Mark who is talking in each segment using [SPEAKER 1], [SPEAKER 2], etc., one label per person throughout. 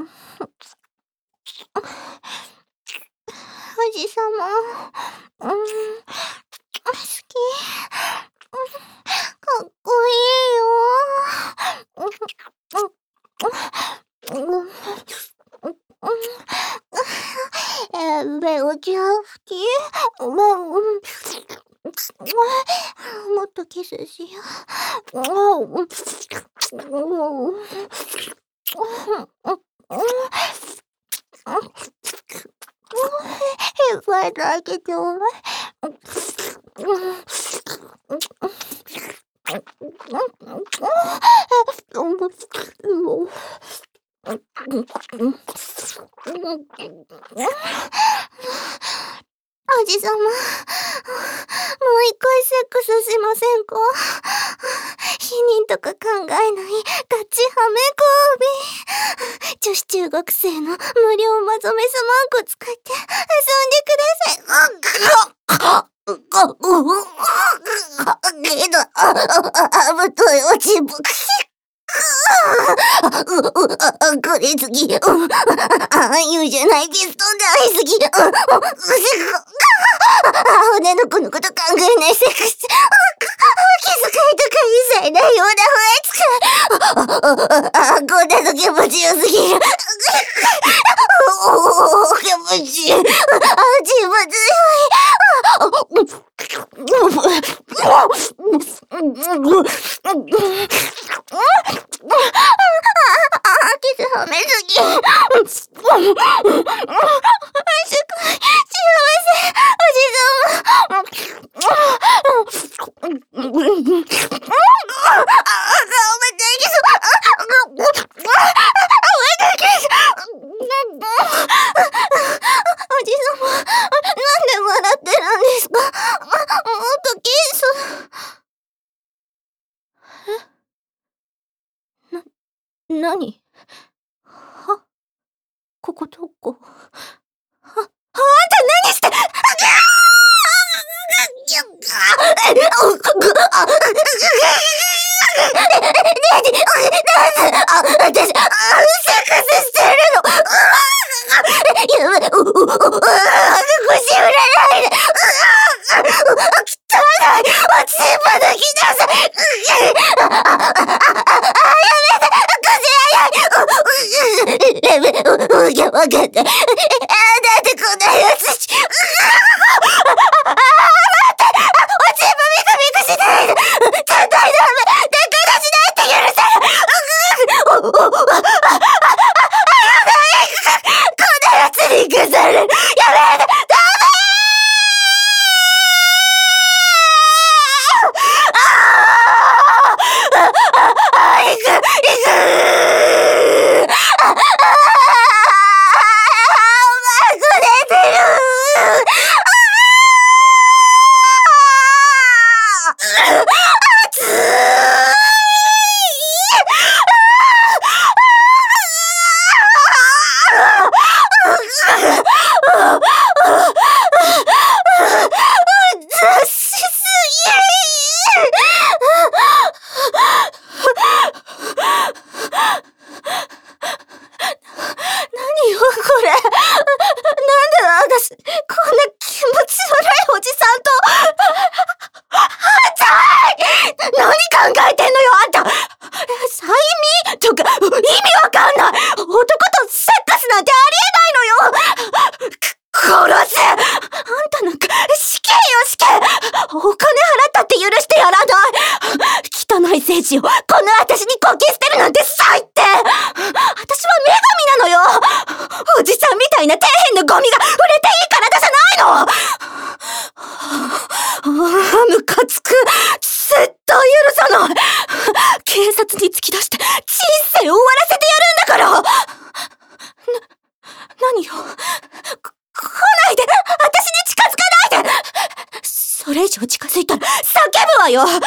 [SPEAKER 1] おじさま、好き。かっこいいよ。お茶好き。もっとキスしよう。If I like it too much. おじさま、もう一回セックスしませんか？否認とか考えないガチハメ交尾。女子中学生の無料まとめスマーク使って遊んでください。けど、あぶとい落ちぶくし。これ好き。言うじゃないゲスト大好き。骨の子のこと考えないセックス。気遣いとか一切ないような不悦。こんなの気持ちよすぎる。気持ちいい。自分強い。キスはめすぎ。幸せ、おじさま。おじさま、なんで笑ってるんですか？もっとキス。なに？ここどこ？あんた何して？私、セックスしてるの。やめ、腰振らないで。汚い。落ち葉抜きなさい。やめて、わかった。なんでこんなやつ。待って、落ち葉ミクミクしないで。絶対ダメ。出っかしないって許せる。こんなやつに消される。やめて、ダメ。精子をこの私にこき捨てるなんて最低。私は女神なのよ。おじさんみたいな底辺のゴミが触れていい体じゃないの。ムカつく。絶対許さない。警察に突き出して人生終わらせてやるんだから。何よ。来ないで。私に近づかないで。それ以上近づいたら叫ぶわよ。何出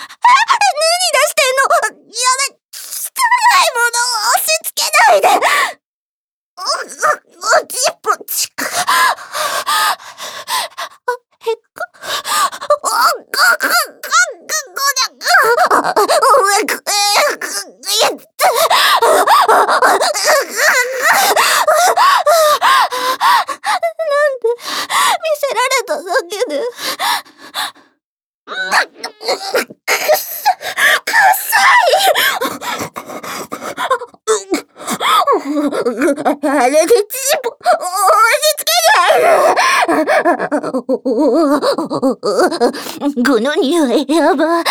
[SPEAKER 1] してんの。やめ、汚いものを押し付けないで。おちっぽちか。へっこ。 あれでチンポ、押し付けてやる。この匂いやば。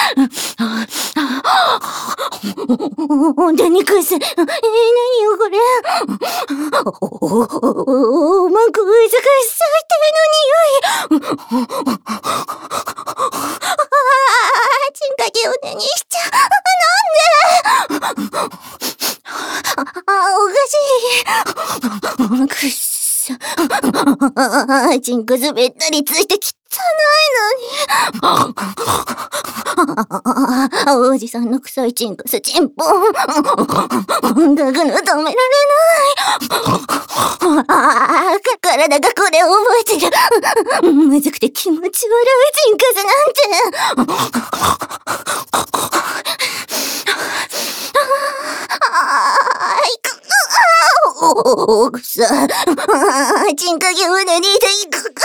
[SPEAKER 1] 何こいつ、何よこれ。うまくうずかし最低の匂い。チンカゲを手にしちゃう。なんで。おかしい。くっそ。チンコズべったりついて汚いのに。おじさんの臭いチンコスチンポン。ガグの止められない。体がこれを覚えてる。むずくて気持ち悪いチンカスなんて。おくさ。チンカゲ胸にいていく。いく。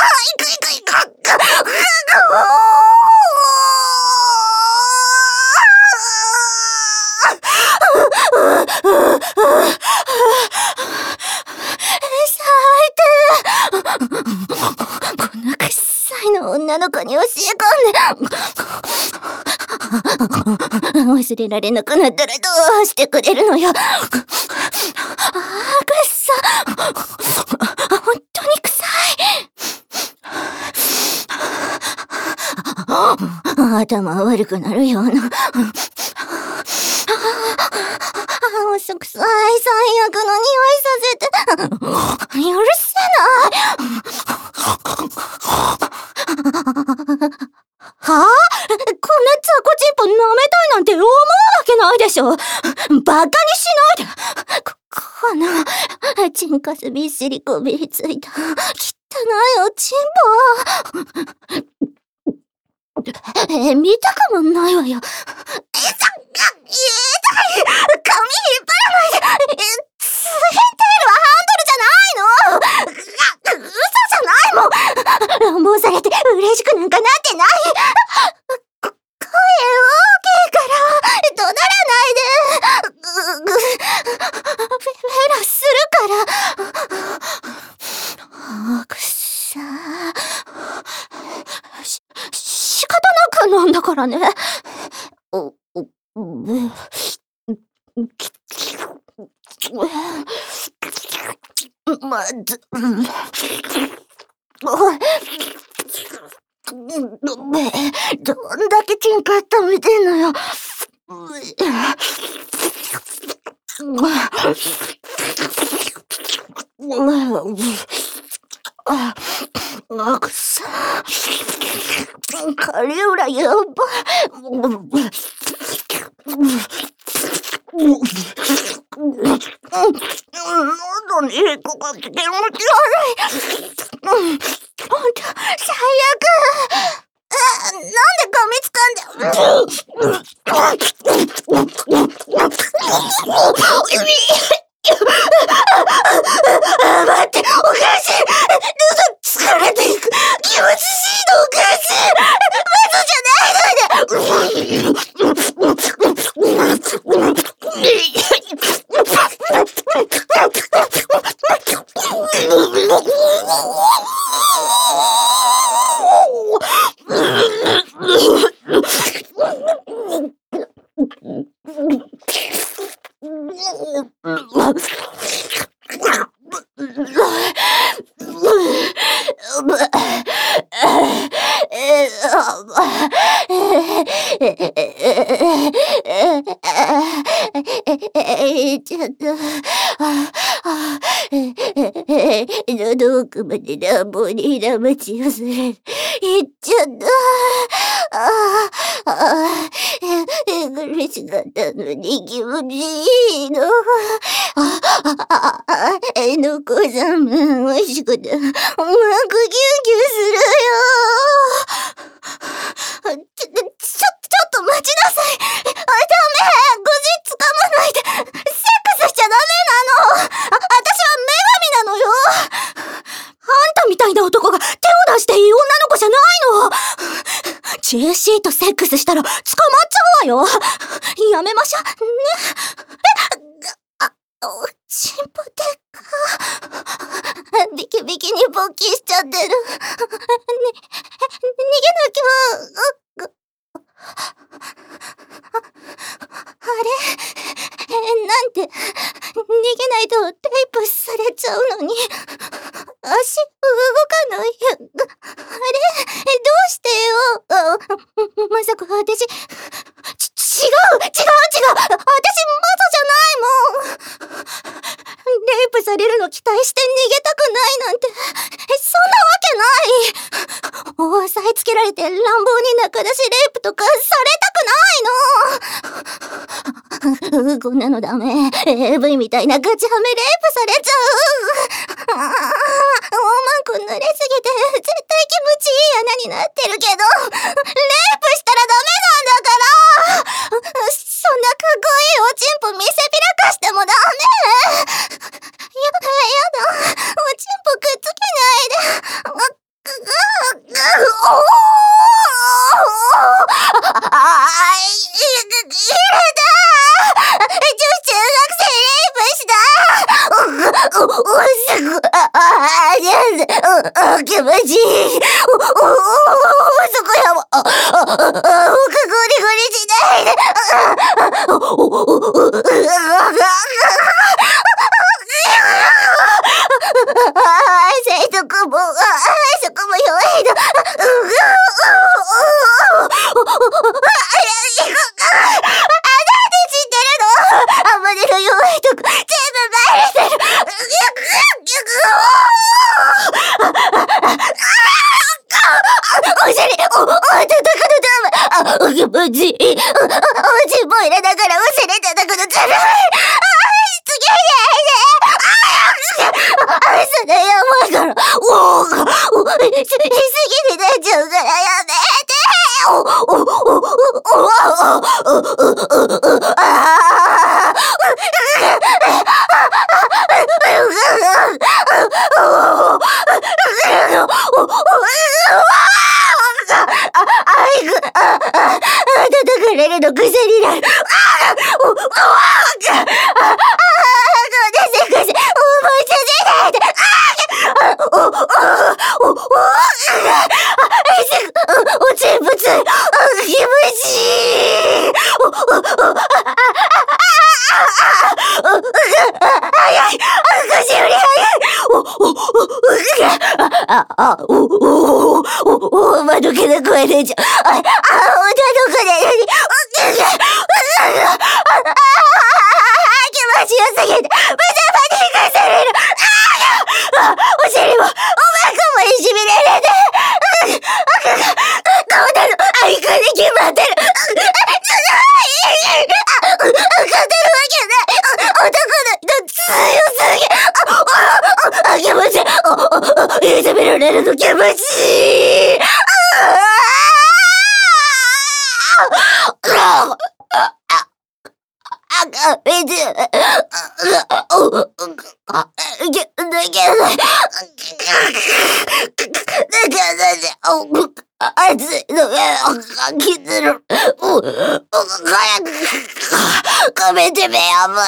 [SPEAKER 1] このくっさいの女の子に教え込んで。忘れられなくなったらどうしてくれるのよ。くっさ。本当に臭い。頭悪くなるような。嘘くさい最悪の匂いさせて。許せない。はぁ、こんなザコチンポ舐めたいなんて思うわけないでしょ。バカにしないで。このチンカスびっしりこびりついた汚いおチンポ。見たくもないわよ。痛い。髪引っ張らないで。ツインテールはハンドルじゃないの。嘘じゃないもん。乱暴されて嬉しくなんかなってない。声大きいから怒鳴らないで。フェラするから。くっさ仕方なくなんだからね。まず、どんだけチンカ食べてんのよ。くさ。カリウラやばい。喉に引っかかって気持ち悪い。ほんと、最悪。なんで髪掴んで。待って、おかしい。喉疲れていく。気持ちしいのおかしい。マジじゃないので。ちょっと、喉奥まで乱暴にひな待ちをする。言っちゃった。苦しかったのに気持ちいいの。のこさんもおいしくて、うまくギュンギュンするよ。ちょっと待ちなさい。ダメ。ゴジ掴まないで。セックスしちゃダメなの。私は女神なのよ。あんたみたいな男が手を出していい女の子じゃないの。ジェシーとセックスしたら捕まっちゃうわよ。やめましょ。ね。おち勃起しちゃってる。逃げなきゃ。あれなんて、逃げないとテープされちゃうのに。足動かない。あれどうしてよ。まさか私、違う私マゾじゃないもん。レイプされるの期待して逃げたくないなんて、そんなわけない。押さえつけられて乱暴に仲出しレイプとかされたくないの。こんなのダメ。AV みたいなガチハメレイプされちゃう。おまんこ濡れすぎて絶対気持ちいい穴になってるけど、レイプしたらダメなんだから。そんなかっこいいおちんぽ見せびらかしてもダメ。やだ。おちんぽくっつけないで。気持ちいい。そこやも。ゴリゴリしないで。そこも弱いの。なんで知ってるの？あまりの弱いとこ全部バレてる。おしゃれ、気持ちいい。おちんぽ入れながらおしゃれ叩くのずるい。しつけないで。それやばいから。しすぎになっちゃうからやめて。叩かれるの癖になる。おちんぽつい。気持ちいい。早い。腰より早い。まどけな声出ちゃう。女の子で気持ちよすぎて、無駄まで行かされる。お尻も、おまこもいじめられて。どうなの？あいかに決まってる。勝てるわけない。男の人強すぎ。気持ちいい。いじめられるの気持ちいい。熱いのが感じてる。早く止めてめやぶ。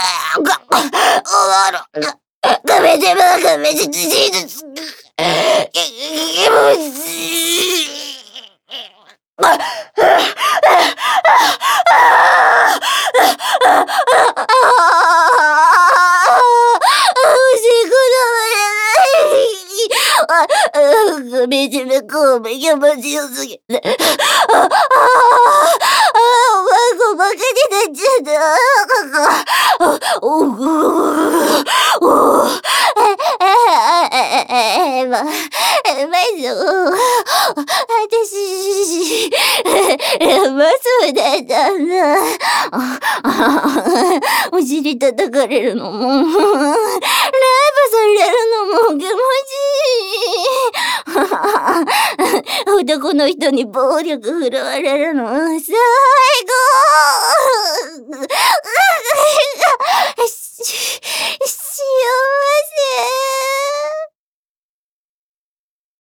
[SPEAKER 1] 止めてめじじじ気持ちいい。めじめこうめ気持ちよすぎて。おまこバカになっちゃった。まず、私、そうだったんだ。お尻叩かれるのも、ライブされるのも気持ちいい。男の人に暴力振るわれるの最高。幸